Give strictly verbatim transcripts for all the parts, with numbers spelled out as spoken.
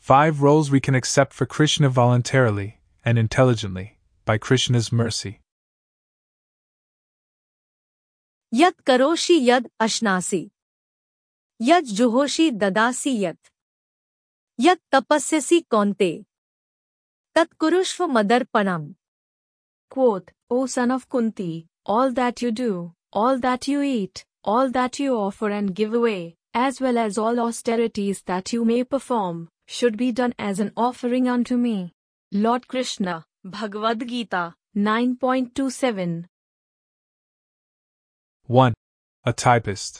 Five roles we can accept for Krishna voluntarily and intelligently, by Krishna's mercy. Yat karoshi yad ashnasi. Yat juhoshi dadasi yat. Yat tapasyasi kaunte. Tat kurushva madarpanam. Quote, O son of Kunti, all that you do, all that you eat, all that you offer and give away, as well as all austerities that you may perform, should be done as an offering unto me. Lord Krishna, Bhagavad Gita, nine point two seven. one. A typist.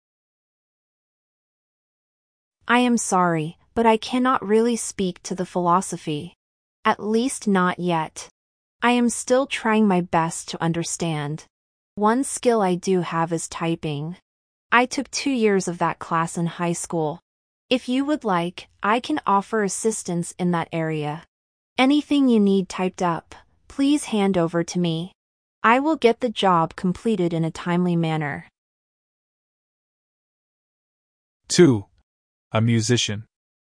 I am sorry, but I cannot really speak to the philosophy. At least not yet. I am still trying my best to understand. One skill I do have is typing. I took two years of that class in high school. If you would like, I can offer assistance in that area. Anything you need typed up, please hand over to me. I will get the job completed in a timely manner. two. A musician.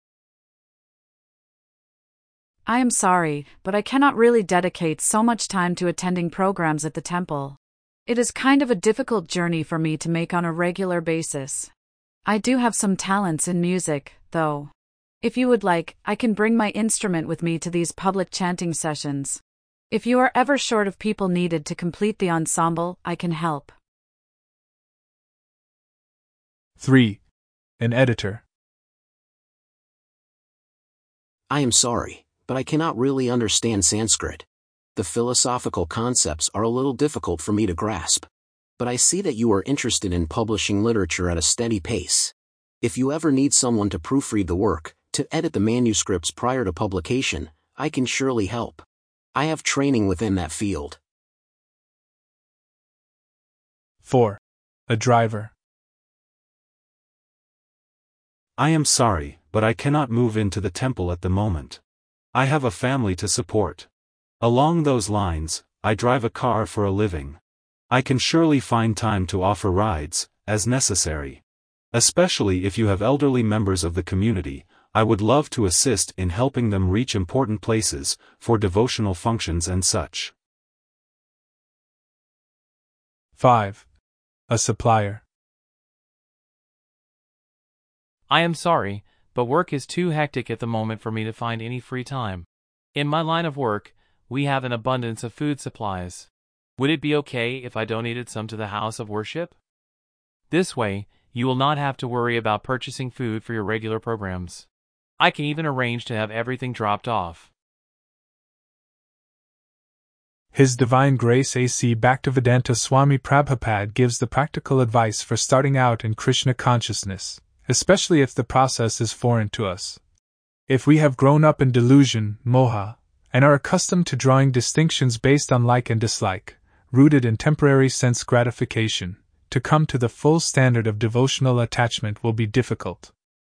I am sorry, but I cannot really dedicate so much time to attending programs at the temple. It is kind of a difficult journey for me to make on a regular basis. I do have some talents in music, though. If you would like, I can bring my instrument with me to these public chanting sessions. If you are ever short of people needed to complete the ensemble, I can help. three. An editor. I am sorry, but I cannot really understand Sanskrit. The philosophical concepts are a little difficult for me to grasp. But I see that you are interested in publishing literature at a steady pace. If you ever need someone to proofread the work, to edit the manuscripts prior to publication, I can surely help. I have training within that field. four. A driver. I am sorry, but I cannot move into the temple at the moment. I have a family to support. Along those lines, I drive a car for a living. I can surely find time to offer rides, as necessary. Especially if you have elderly members of the community, I would love to assist in helping them reach important places, for devotional functions and such. five. A supplier. I am sorry, but work is too hectic at the moment for me to find any free time. In my line of work, we have an abundance of food supplies. Would it be okay if I donated some to the house of worship? This way, you will not have to worry about purchasing food for your regular programs. I can even arrange to have everything dropped off. His Divine Grace A C Bhaktivedanta Swami Prabhupada gives the practical advice for starting out in Krishna consciousness, especially if the process is foreign to us. If we have grown up in delusion, moha, and are accustomed to drawing distinctions based on like and dislike, rooted in temporary sense gratification, to come to the full standard of devotional attachment will be difficult.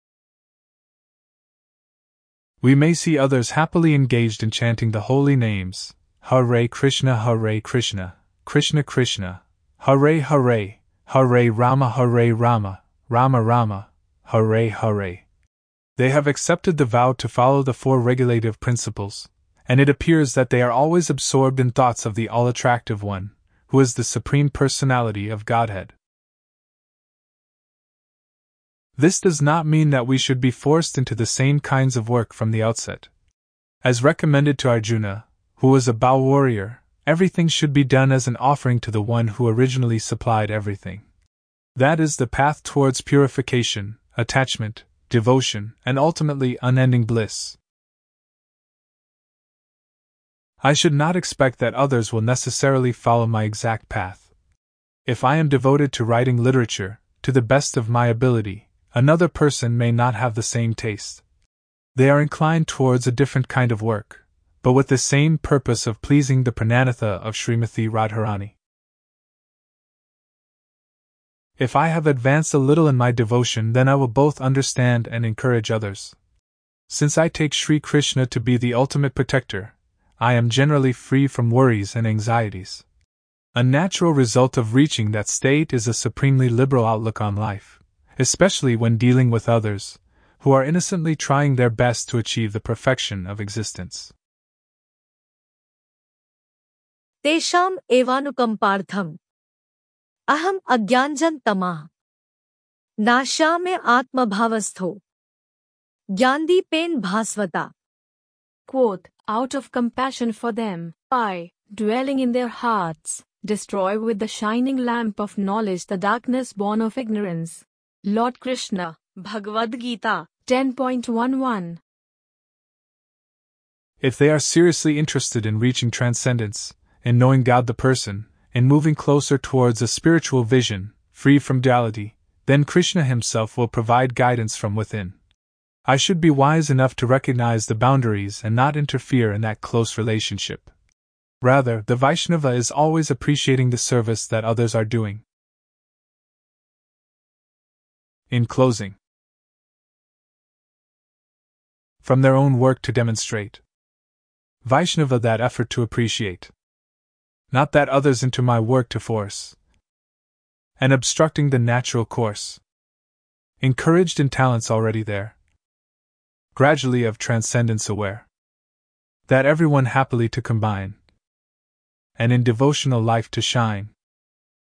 We may see others happily engaged in chanting the holy names, Hare Krishna, Hare Krishna, Krishna Krishna, Hare Hare, Hare Rama, Hare Rama, Rama Rama, Hare Hare. They have accepted the vow to follow the four regulative principles, and it appears that they are always absorbed in thoughts of the all-attractive One, who is the Supreme Personality of Godhead. This does not mean that we should be forced into the same kinds of work from the outset. As recommended to Arjuna, who was a bow warrior, everything should be done as an offering to the One who originally supplied everything. That is the path towards purification, attachment, devotion, and ultimately unending bliss. I should not expect that others will necessarily follow my exact path. If I am devoted to writing literature, to the best of my ability, another person may not have the same taste. They are inclined towards a different kind of work, but with the same purpose of pleasing the Pranatha of Srimati Radharani. If I have advanced a little in my devotion, then I will both understand and encourage others. Since I take Sri Krishna to be the ultimate protector, I am generally free from worries and anxieties. A natural result of reaching that state is a supremely liberal outlook on life, especially when dealing with others, who are innocently trying their best to achieve the perfection of existence. तेषाम् एवानुकम्पार्थम् अहम् अज्ञानजन तमः नाश्याम्य आत्मभावस्थो ज्ञानदीपेन भास्वता. Quote, out of compassion for them, I, dwelling in their hearts, destroy with the shining lamp of knowledge the darkness born of ignorance. Lord Krishna, Bhagavad Gita, ten point eleven. If they are seriously interested in reaching transcendence, in knowing God the Person, in moving closer towards a spiritual vision, free from duality, then Krishna himself will provide guidance from within. I should be wise enough to recognize the boundaries and not interfere in that close relationship. Rather, the Vaishnava is always appreciating the service that others are doing. In closing, from their own work to demonstrate, Vaishnava that effort to appreciate, not that others enter my work to force, and obstructing the natural course, encouraged in talents already there, gradually of transcendence aware, that everyone happily to combine, and in devotional life to shine.